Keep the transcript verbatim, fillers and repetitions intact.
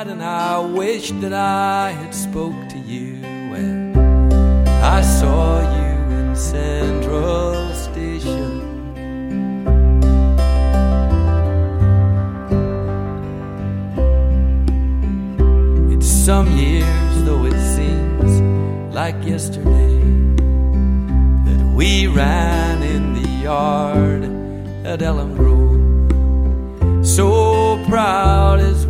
night, and I wish that I had spoke to you when I saw you in Central Station. It's some years, though it seems like yesterday, that we ran in the yard at Elm Grove, so proud as